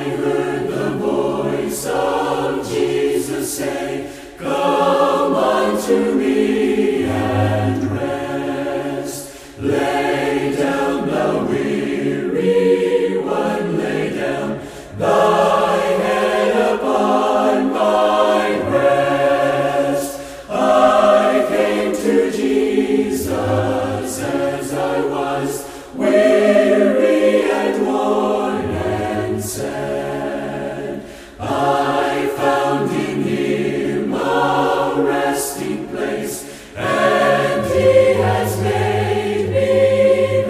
heard the voice of Jesus say, "Come unto me and rest. Lay down, thou weary one, lay down thy head upon my breast." I came to Jesus as I was, weary and worn and sad. I found in him a resting place, and he has made me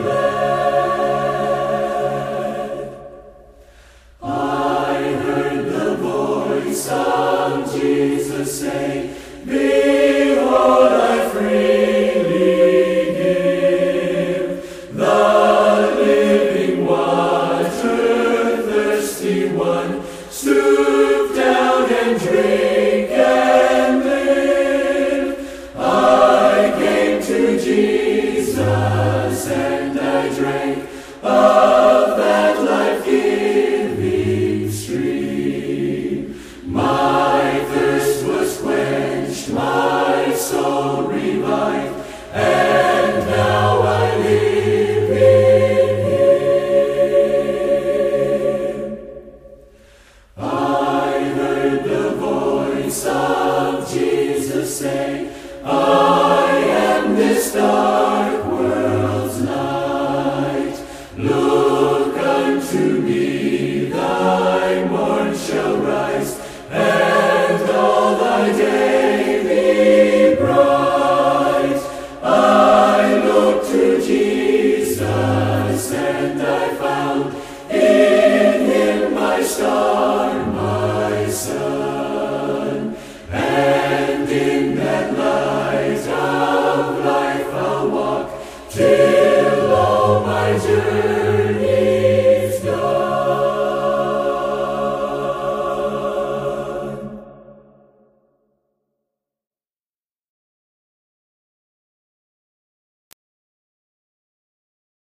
glad. I heard the voice of Jesus say, "Behold, I freely give the living water, thirsty one, stoop down and drink."